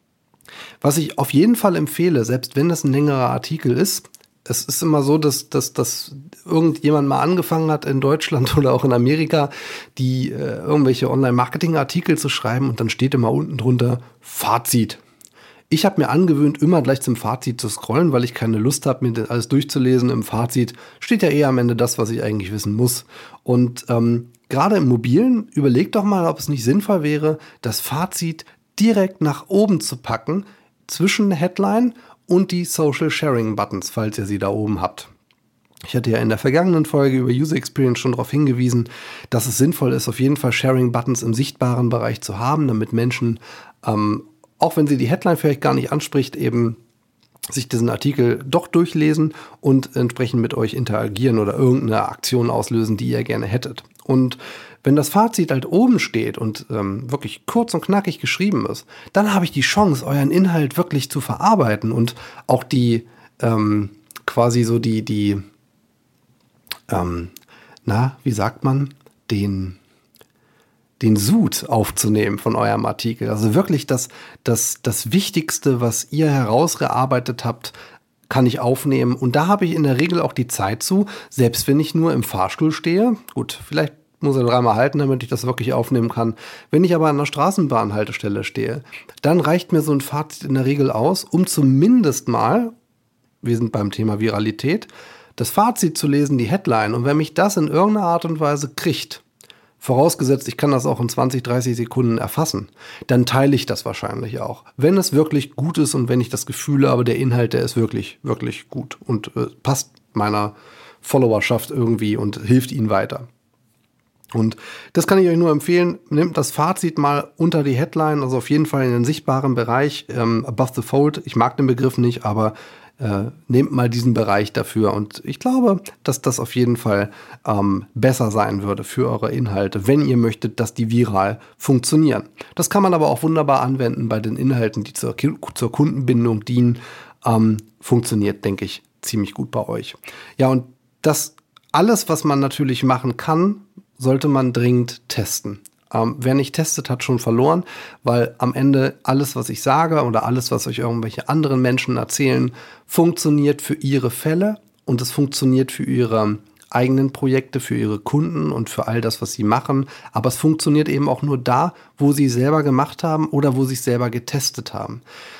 Was ich auf jeden Fall empfehle, selbst wenn das ein längerer Artikel ist, es ist immer so, dass, dass, dass irgendjemand mal angefangen hat in Deutschland oder auch in Amerika, die äh, irgendwelche Online-Marketing-Artikel zu schreiben und dann steht immer unten drunter Fazit. Ich habe mir angewöhnt, immer gleich zum Fazit zu scrollen, weil ich keine Lust habe, mir das alles durchzulesen. Im Fazit steht ja eher am Ende das, was ich eigentlich wissen muss. Und ähm, gerade im Mobilen, überlegt doch mal, ob es nicht sinnvoll wäre, das Fazit direkt nach oben zu packen, zwischen Headline und die Social Sharing Buttons, falls ihr sie da oben habt. Ich hatte ja in der vergangenen Folge über User Experience schon darauf hingewiesen, dass es sinnvoll ist, auf jeden Fall Sharing Buttons im sichtbaren Bereich zu haben, damit Menschen, ähm, auch wenn sie die Headline vielleicht gar nicht anspricht, eben sich diesen Artikel doch durchlesen und entsprechend mit euch interagieren oder irgendeine Aktion auslösen, die ihr gerne hättet. Und wenn das Fazit halt oben steht und ähm, wirklich kurz und knackig geschrieben ist, dann habe ich die Chance, euren Inhalt wirklich zu verarbeiten und auch die ähm, quasi so die, die ähm, na, wie sagt man, den den Sud aufzunehmen von eurem Artikel. Also wirklich das, das, das Wichtigste, was ihr herausgearbeitet habt, kann ich aufnehmen. Und da habe ich in der Regel auch die Zeit zu, selbst wenn ich nur im Fahrstuhl stehe. Gut, vielleicht muss er dreimal halten, damit ich das wirklich aufnehmen kann. Wenn ich aber an einer Straßenbahnhaltestelle stehe, dann reicht mir so ein Fazit in der Regel aus, um zumindest mal, wir sind beim Thema Viralität, das Fazit zu lesen, die Headline. Und wenn mich das in irgendeiner Art und Weise kriegt, vorausgesetzt, ich kann das auch in zwanzig, dreißig Sekunden erfassen, dann teile ich das wahrscheinlich auch. Wenn es wirklich gut ist und wenn ich das Gefühl habe, der Inhalt, der ist wirklich, wirklich gut und äh, passt meiner Followerschaft irgendwie und hilft ihnen weiter. Und das kann ich euch nur empfehlen, nehmt das Fazit mal unter die Headline, also auf jeden Fall in den sichtbaren Bereich, ähm, above the fold. Ich mag den Begriff nicht, aber äh, nehmt mal diesen Bereich dafür. Und ich glaube, dass das auf jeden Fall ähm, besser sein würde für eure Inhalte, wenn ihr möchtet, dass die viral funktionieren. Das kann man aber auch wunderbar anwenden bei den Inhalten, die zur, zur Kundenbindung dienen. Ähm, funktioniert, denke ich, ziemlich gut bei euch. Ja, und das alles, was man natürlich machen kann, sollte man dringend testen. Ähm, wer nicht testet, hat schon verloren, weil am Ende alles, was ich sage oder alles, was euch irgendwelche anderen Menschen erzählen, funktioniert für ihre Fälle und es funktioniert für ihre eigenen Projekte, für ihre Kunden und für all das, was sie machen. Aber es funktioniert eben auch nur da, wo sie es selber gemacht haben oder wo sie es selber getestet haben.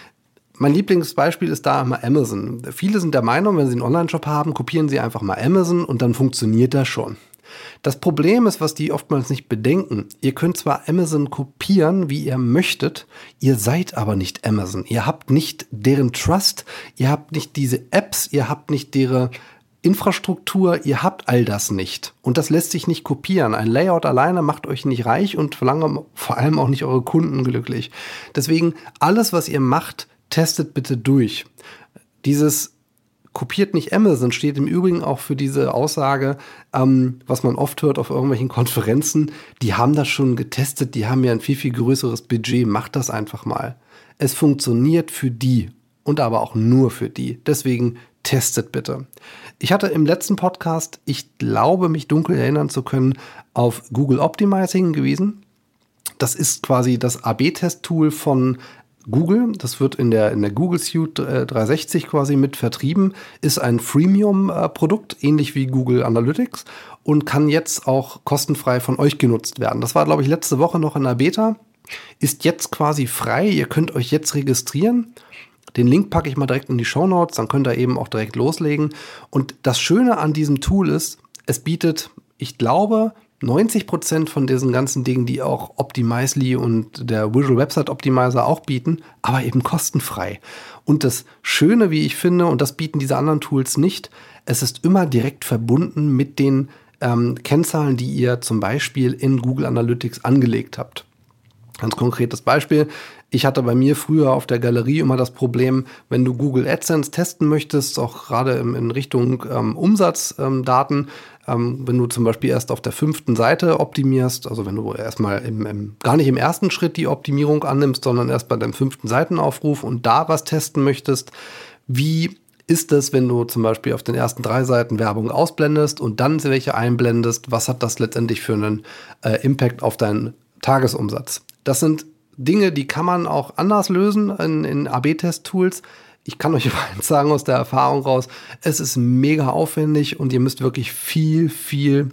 Mein Lieblingsbeispiel ist da immer Amazon. Viele sind der Meinung, wenn sie einen Online-Shop haben, kopieren sie einfach mal Amazon und dann funktioniert das schon. Das Problem ist, was die oftmals nicht bedenken. Ihr könnt zwar Amazon kopieren, wie ihr möchtet, ihr seid aber nicht Amazon. Ihr habt nicht deren Trust, ihr habt nicht diese Apps, ihr habt nicht deren Infrastruktur, ihr habt all das nicht. Und das lässt sich nicht kopieren. Ein Layout alleine macht euch nicht reich und vor allem auch nicht eure Kunden glücklich. Deswegen, alles, was ihr macht, testet bitte durch. Dieses kopiert nicht Amazon steht im Übrigen auch für diese Aussage, ähm, was man oft hört auf irgendwelchen Konferenzen, die haben das schon getestet, die haben ja ein viel, viel größeres Budget, macht das einfach mal. Es funktioniert für die und aber auch nur für die. Deswegen testet bitte. Ich hatte im letzten Podcast, ich glaube, mich dunkel erinnern zu können, auf Google Optimize hingewiesen. Das ist quasi das A B-Test-Tool von Google, das wird in der, in der Google Suite äh, dreihundertsechzig quasi mit vertrieben, ist ein Freemium-Produkt, äh, ähnlich wie Google Analytics und kann jetzt auch kostenfrei von euch genutzt werden. Das war, glaube ich, letzte Woche noch in der Beta, ist jetzt quasi frei, ihr könnt euch jetzt registrieren. Den Link packe ich mal direkt in die Shownotes, dann könnt ihr eben auch direkt loslegen. Und das Schöne an diesem Tool ist, es bietet, ich glaube, neunzig Prozent von diesen ganzen Dingen, die auch Optimizely und der Visual Website Optimizer auch bieten, aber eben kostenfrei. Und das Schöne, wie ich finde, und das bieten diese anderen Tools nicht, es ist immer direkt verbunden mit den ähm, Kennzahlen, die ihr zum Beispiel in Google Analytics angelegt habt. Ganz konkretes Beispiel. Ich hatte bei mir früher auf der Galerie immer das Problem, wenn du Google AdSense testen möchtest, auch gerade in, in Richtung ähm, Umsatzdaten, ähm, wenn du zum Beispiel erst auf der fünften Seite optimierst, also wenn du erstmal im, im, gar nicht im ersten Schritt die Optimierung annimmst, sondern erst bei deinem fünften Seitenaufruf und da was testen möchtest, wie ist es, wenn du zum Beispiel auf den ersten drei Seiten Werbung ausblendest und dann welche einblendest, was hat das letztendlich für einen äh, Impact auf deinen Tagesumsatz? Das sind Dinge, die kann man auch anders lösen in, in A B-Test-Tools. Ich kann euch eins sagen aus der Erfahrung raus, es ist mega aufwendig und ihr müsst wirklich viel, viel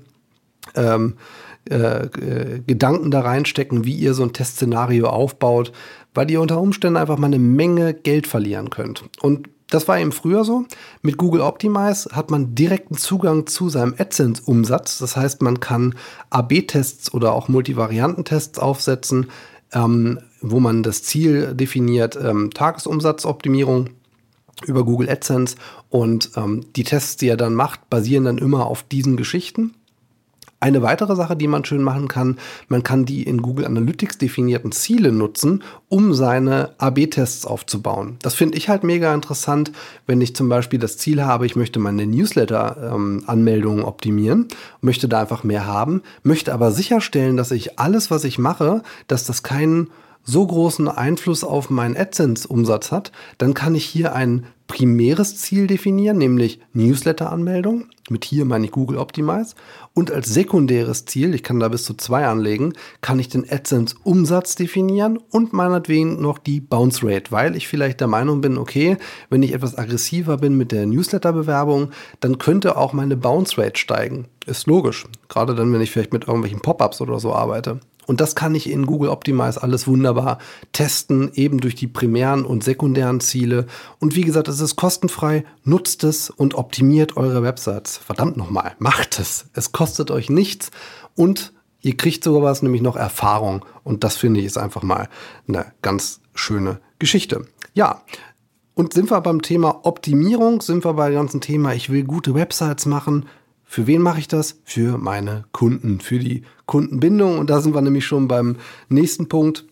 ähm, äh, äh, Gedanken da reinstecken, wie ihr so ein Testszenario aufbaut, weil ihr unter Umständen einfach mal eine Menge Geld verlieren könnt. Und das war eben früher so. Mit Google Optimize hat man direkten Zugang zu seinem AdSense-Umsatz. Das heißt, man kann A B-Tests oder auch Multivariantentests aufsetzen, ähm, wo man das Ziel definiert, ähm, Tagesumsatzoptimierung über Google AdSense. Und ähm, die Tests, die er dann macht, basieren dann immer auf diesen Geschichten. Eine weitere Sache, die man schön machen kann, man kann die in Google Analytics definierten Ziele nutzen, um seine A B-Tests aufzubauen. Das finde ich halt mega interessant, wenn ich zum Beispiel das Ziel habe, ich möchte meine Newsletter-Anmeldungen ähm, optimieren, möchte da einfach mehr haben, möchte aber sicherstellen, dass ich alles, was ich mache, dass das kein so großen Einfluss auf meinen AdSense-Umsatz hat, dann kann ich hier ein primäres Ziel definieren, nämlich Newsletter-Anmeldung. Mit hier meine ich Google Optimize. Und als sekundäres Ziel, ich kann da bis zu zwei anlegen, kann ich den AdSense-Umsatz definieren und meinetwegen noch die Bounce Rate, weil ich vielleicht der Meinung bin, okay, wenn ich etwas aggressiver bin mit der Newsletter-Bewerbung, dann könnte auch meine Bounce Rate steigen. Ist logisch, gerade dann, wenn ich vielleicht mit irgendwelchen Pop-ups oder so arbeite. Und das kann ich in Google Optimize alles wunderbar testen, eben durch die primären und sekundären Ziele. Und wie gesagt, es ist kostenfrei, nutzt es und optimiert eure Websites. Verdammt nochmal, macht es. Es kostet euch nichts und ihr kriegt sogar was, nämlich noch Erfahrung. Und das finde ich ist einfach mal eine ganz schöne Geschichte. Ja, und sind wir beim Thema Optimierung, sind wir beim ganzen Thema, ich will gute Websites machen. Für wen mache ich das? Für meine Kunden, für die Kundenbindung. Und da sind wir nämlich schon beim nächsten Punkt.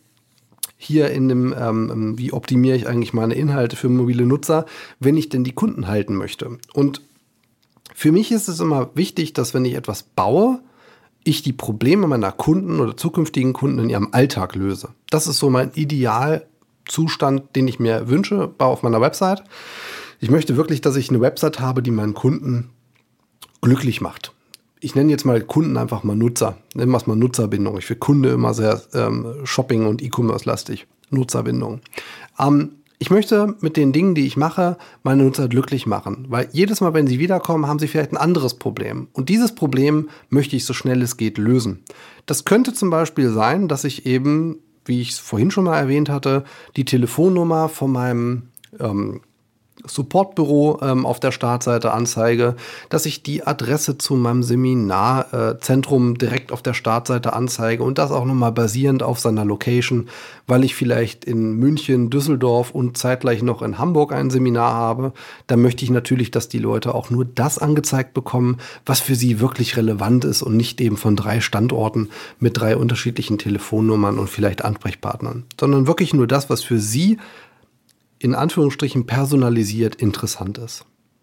Hier in dem, ähm, wie optimiere ich eigentlich meine Inhalte für mobile Nutzer, wenn ich denn die Kunden halten möchte. Und für mich ist es immer wichtig, dass wenn ich etwas baue, ich die Probleme meiner Kunden oder zukünftigen Kunden in ihrem Alltag löse. Das ist so mein Idealzustand, den ich mir wünsche auf meiner Website. Ich möchte wirklich, dass ich eine Website habe, die meinen Kunden glücklich macht. Ich nenne jetzt mal Kunden einfach mal Nutzer. Nennen wir es mal Nutzerbindung. Ich finde Kunde immer sehr ähm, Shopping- und E-Commerce-lastig. Nutzerbindung. Ähm, ich möchte mit den Dingen, die ich mache, meine Nutzer glücklich machen. Weil jedes Mal, wenn sie wiederkommen, haben sie vielleicht ein anderes Problem. Und dieses Problem möchte ich so schnell es geht lösen. Das könnte zum Beispiel sein, dass ich eben, wie ich es vorhin schon mal erwähnt hatte, die Telefonnummer von meinem ähm, Supportbüro ähm, auf der Startseite anzeige, dass ich die Adresse zu meinem Seminarzentrum äh, direkt auf der Startseite anzeige und das auch nochmal basierend auf seiner Location, weil ich vielleicht in München, Düsseldorf und zeitgleich noch in Hamburg ein Seminar habe. Da möchte ich natürlich, dass die Leute auch nur das angezeigt bekommen, was für sie wirklich relevant ist und nicht eben von drei Standorten mit drei unterschiedlichen Telefonnummern und vielleicht Ansprechpartnern, sondern wirklich nur das, was für sie in Anführungsstrichen personalisiert interessant ist.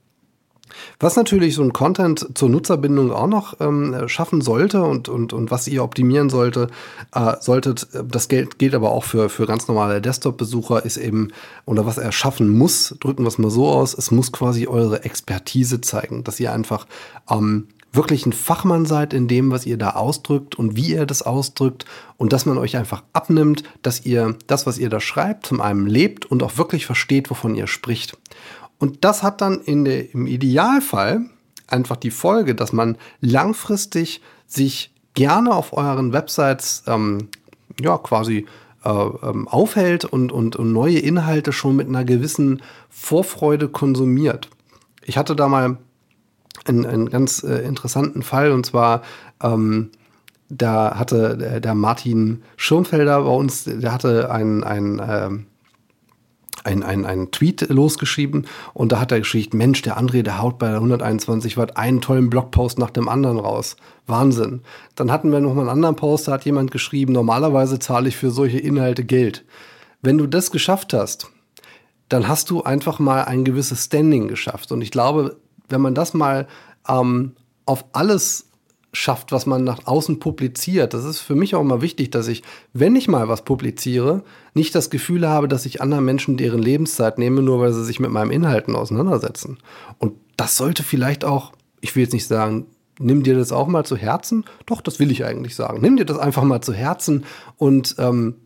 Was natürlich so ein Content zur Nutzerbindung auch noch ähm, schaffen sollte und, und, und was ihr optimieren sollte, äh, solltet, das gilt, gilt aber auch für, für ganz normale Desktop-Besucher, ist eben, oder was er schaffen muss, drücken wir es mal so aus, es muss quasi eure Expertise zeigen, dass ihr einfach ähm, wirklich ein Fachmann seid in dem, was ihr da ausdrückt und wie ihr das ausdrückt und dass man euch einfach abnimmt, dass ihr das, was ihr da schreibt, zum einen lebt und auch wirklich versteht, wovon ihr spricht. Und das hat dann in der, im Idealfall einfach die Folge, dass man langfristig sich gerne auf euren Websites ähm, ja, quasi äh, ähm, aufhält und, und, und neue Inhalte schon mit einer gewissen Vorfreude konsumiert. Ich hatte da mal einen, einen ganz äh, interessanten Fall und zwar ähm, da hatte der, der Martin Schirmfelder bei uns, der hatte ein, ein ähm, Ein, ein, ein Tweet losgeschrieben und da hat er geschrieben, Mensch, der André, der haut bei hunderteinundzwanzig Watt einen tollen Blogpost nach dem anderen raus. Wahnsinn. Dann hatten wir noch mal einen anderen Post, da hat jemand geschrieben, normalerweise zahle ich für solche Inhalte Geld. Wenn du das geschafft hast, dann hast du einfach mal ein gewisses Standing geschafft. Und ich glaube, wenn man das mal ähm, auf alles schafft, was man nach außen publiziert. Das ist für mich auch immer wichtig, dass ich, wenn ich mal was publiziere, nicht das Gefühl habe, dass ich anderen Menschen deren Lebenszeit nehme, nur weil sie sich mit meinen Inhalten auseinandersetzen. Und das sollte vielleicht auch, ich will jetzt nicht sagen, nimm dir das auch mal zu Herzen. Doch, das will ich eigentlich sagen. Nimm dir das einfach mal zu Herzen und ähm,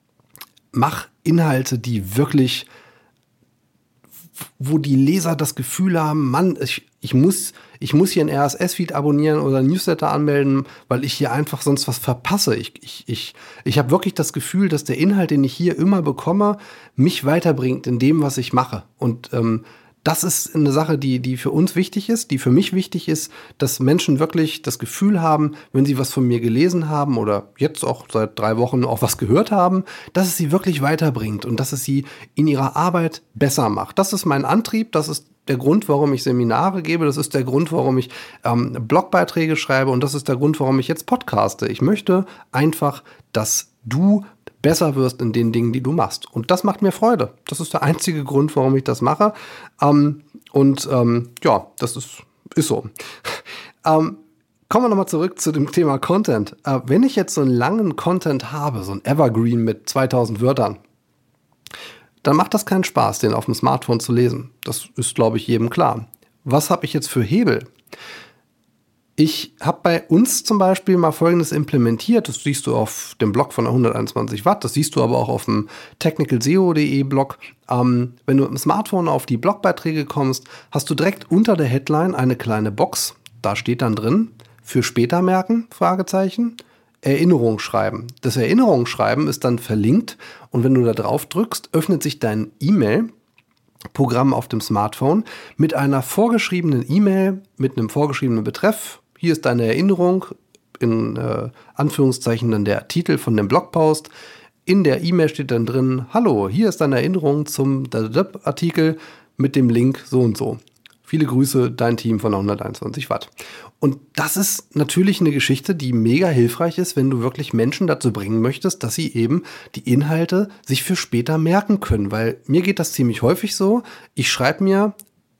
mach Inhalte, die wirklich, wo die Leser das Gefühl haben, Mann, ich, ich muss, ich muss hier einen R S S-Feed abonnieren oder einen Newsletter anmelden, weil ich hier einfach sonst was verpasse. Ich, ich, ich, ich habe wirklich das Gefühl, dass der Inhalt, den ich hier immer bekomme, mich weiterbringt in dem, was ich mache. Und ähm, das ist eine Sache, die, die für uns wichtig ist, die für mich wichtig ist, dass Menschen wirklich das Gefühl haben, wenn sie was von mir gelesen haben oder jetzt auch seit drei Wochen auch was gehört haben, dass es sie wirklich weiterbringt und dass es sie in ihrer Arbeit besser macht. Das ist mein Antrieb, das ist der Grund, warum ich Seminare gebe, das ist der Grund, warum ich ähm, Blogbeiträge schreibe und das ist der Grund, warum ich jetzt podcaste. Ich möchte einfach, dass du besser wirst in den Dingen, die du machst. Und das macht mir Freude. Das ist der einzige Grund, warum ich das mache. Ähm, und ähm, ja, das ist, ist so. ähm, Kommen wir nochmal zurück zu dem Thema Content. Äh, wenn ich jetzt so einen langen Content habe, so ein Evergreen mit zweitausend Wörtern, dann macht das keinen Spaß, den auf dem Smartphone zu lesen. Das ist, glaube ich, jedem klar. Was habe ich jetzt für Hebel? Ich habe bei uns zum Beispiel mal Folgendes implementiert. Das siehst du auf dem Blog von der hunderteinundzwanzig Watt. Das siehst du aber auch auf dem technical S E O punkt de Blog. Ähm, wenn du mit dem Smartphone auf die Blogbeiträge kommst, hast du direkt unter der Headline eine kleine Box. Da steht dann drin, für später merken, Fragezeichen, Erinnerung schreiben. Das Erinnerungsschreiben ist dann verlinkt und wenn du da drauf drückst, öffnet sich dein E-Mail-Programm auf dem Smartphone mit einer vorgeschriebenen E-Mail, mit einem vorgeschriebenen Betreff. Hier ist deine Erinnerung, in äh, Anführungszeichen dann der Titel von dem Blogpost. In der E-Mail steht dann drin, hallo, hier ist deine Erinnerung zum Artikel mit dem Link so und so. Viele Grüße, dein Team von der hunderteinundzwanzig Watt. Und das ist natürlich eine Geschichte, die mega hilfreich ist, wenn du wirklich Menschen dazu bringen möchtest, dass sie eben die Inhalte sich für später merken können. Weil mir geht das ziemlich häufig so. Ich schreibe mir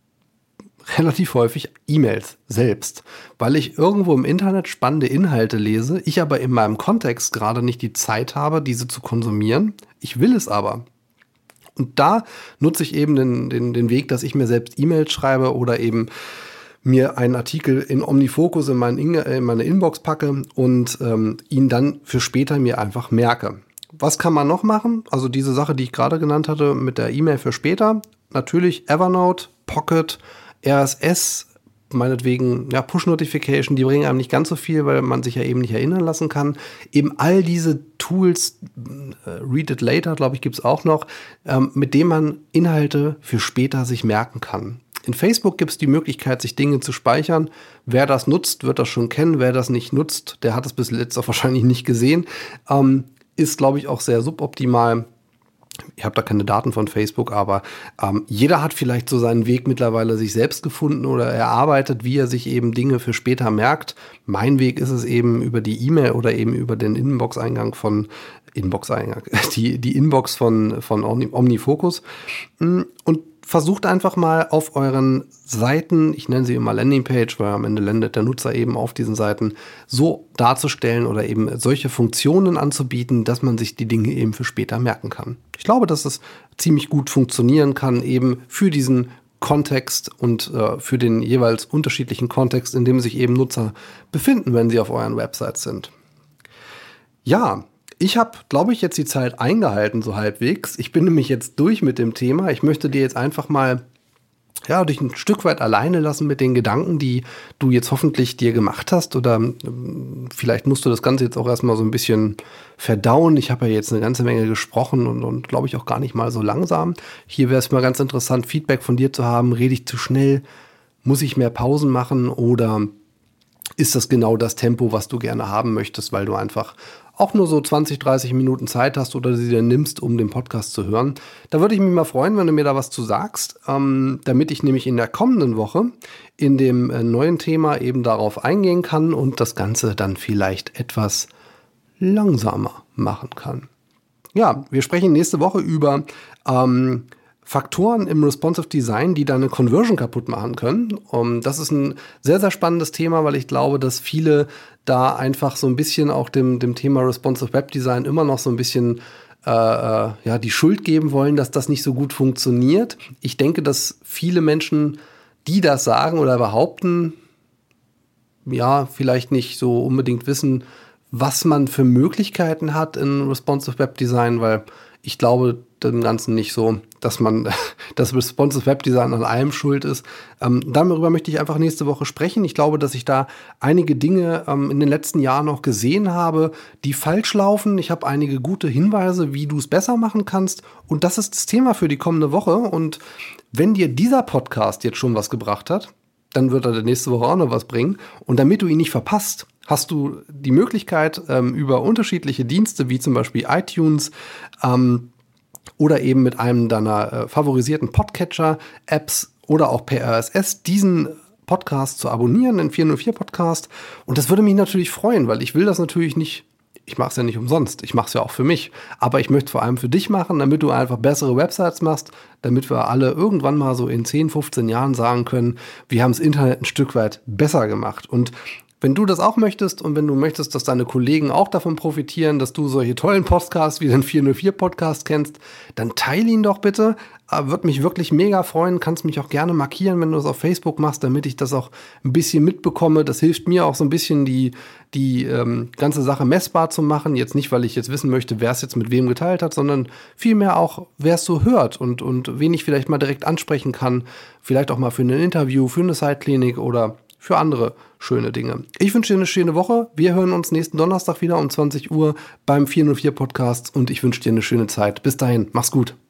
relativ häufig E-Mails selbst, weil ich irgendwo im Internet spannende Inhalte lese, ich aber in meinem Kontext gerade nicht die Zeit habe, diese zu konsumieren. Ich will es aber. Und da nutze ich eben den, den, den Weg, dass ich mir selbst E-Mails schreibe oder eben mir einen Artikel in OmniFocus in, mein In- in meine Inbox packe und ähm, ihn dann für später mir einfach merke. Was kann man noch machen? Also diese Sache, die ich gerade genannt hatte mit der E-Mail für später. Natürlich Evernote, Pocket, R S S, meinetwegen ja, Push-Notification, die bringen einem nicht ganz so viel, weil man sich ja eben nicht erinnern lassen kann. Eben all diese Tools, äh, Read It Later, glaube ich, gibt es auch noch, ähm, mit denen man Inhalte für später sich merken kann. In Facebook gibt es die Möglichkeit, sich Dinge zu speichern. Wer das nutzt, wird das schon kennen. Wer das nicht nutzt, der hat es bis jetzt auch wahrscheinlich nicht gesehen. Ähm, ist, glaube ich, auch sehr suboptimal. Ich habe da keine Daten von Facebook, aber ähm, jeder hat vielleicht so seinen Weg mittlerweile sich selbst gefunden oder erarbeitet, wie er sich eben Dinge für später merkt. Mein Weg ist es eben über die E-Mail oder eben über den Inbox-Eingang von Inbox-Eingang, die, die Inbox von, von Omni, OmniFocus. Und versucht einfach mal auf euren Seiten, ich nenne sie immer Landingpage, weil am Ende landet der Nutzer eben auf diesen Seiten, so darzustellen oder eben solche Funktionen anzubieten, dass man sich die Dinge eben für später merken kann. Ich glaube, dass es ziemlich gut funktionieren kann, eben für diesen Kontext und äh, für den jeweils unterschiedlichen Kontext, in dem sich eben Nutzer befinden, wenn sie auf euren Websites sind. Ja, ich habe, glaube ich, jetzt die Zeit eingehalten, so halbwegs. Ich bin nämlich jetzt durch mit dem Thema. Ich möchte dir jetzt einfach mal ja, dich ein Stück weit alleine lassen mit den Gedanken, die du jetzt hoffentlich dir gemacht hast. Oder ähm, vielleicht musst du das Ganze jetzt auch erstmal so ein bisschen verdauen. Ich habe ja jetzt eine ganze Menge gesprochen und, und glaube ich auch gar nicht mal so langsam. Hier wäre es mal ganz interessant, Feedback von dir zu haben. Rede ich zu schnell? Muss ich mehr Pausen machen? Oder ist das genau das Tempo, was du gerne haben möchtest, weil du einfach auch nur so zwanzig, dreißig Minuten Zeit hast oder sie dir nimmst, um den Podcast zu hören. Da würde ich mich mal freuen, wenn du mir da was zu sagst, ähm, damit ich nämlich in der kommenden Woche in dem äh, neuen Thema eben darauf eingehen kann und das Ganze dann vielleicht etwas langsamer machen kann. Ja, wir sprechen nächste Woche über ähm, Faktoren im Responsive Design, die deine Conversion kaputt machen können. Um, das ist ein sehr, sehr spannendes Thema, weil ich glaube, dass viele da einfach so ein bisschen auch dem, dem Thema Responsive Web Design immer noch so ein bisschen äh, äh, ja, die Schuld geben wollen, dass das nicht so gut funktioniert. Ich denke, dass viele Menschen, die das sagen oder behaupten, ja, vielleicht nicht so unbedingt wissen, was man für Möglichkeiten hat in Responsive Web Design, weil ich glaube dem Ganzen nicht so, dass man das Responsive Web Design an allem schuld ist. Ähm, darüber möchte ich einfach nächste Woche sprechen. Ich glaube, dass ich da einige Dinge ähm, in den letzten Jahren noch gesehen habe, die falsch laufen. Ich habe einige gute Hinweise, wie du es besser machen kannst. Und das ist das Thema für die kommende Woche. Und wenn dir dieser Podcast jetzt schon was gebracht hat, dann wird er nächste Woche auch noch was bringen. Und damit du ihn nicht verpasst, hast du die Möglichkeit, ähm, über unterschiedliche Dienste, wie zum Beispiel iTunes, ähm, oder eben mit einem deiner äh, favorisierten Podcatcher-Apps oder auch per R S S diesen Podcast zu abonnieren, den vier null vier Podcast. Und das würde mich natürlich freuen, weil ich will das natürlich nicht, ich mache es ja nicht umsonst, ich mache es ja auch für mich, aber ich möchte es vor allem für dich machen, damit du einfach bessere Websites machst, damit wir alle irgendwann mal so in zehn, fünfzehn Jahren sagen können, wir haben das Internet ein Stück weit besser gemacht. Und Wenn du das auch möchtest und wenn du möchtest, dass deine Kollegen auch davon profitieren, dass du solche tollen Podcasts wie den vierhundertvier Podcast kennst, dann teile ihn doch bitte. Würde mich wirklich mega freuen. Kannst mich auch gerne markieren, wenn du das auf Facebook machst, damit ich das auch ein bisschen mitbekomme. Das hilft mir auch so ein bisschen, die, die ähm, ganze Sache messbar zu machen. Jetzt nicht, weil ich jetzt wissen möchte, wer es jetzt mit wem geteilt hat, sondern vielmehr auch, wer es so hört und, und wen ich vielleicht mal direkt ansprechen kann. Vielleicht auch mal für ein Interview, für eine Sideklinik oder für andere schöne Dinge. Ich wünsche dir eine schöne Woche. Wir hören uns nächsten Donnerstag wieder um zwanzig Uhr beim vierhundertvier Podcast und ich wünsche dir eine schöne Zeit. Bis dahin, mach's gut.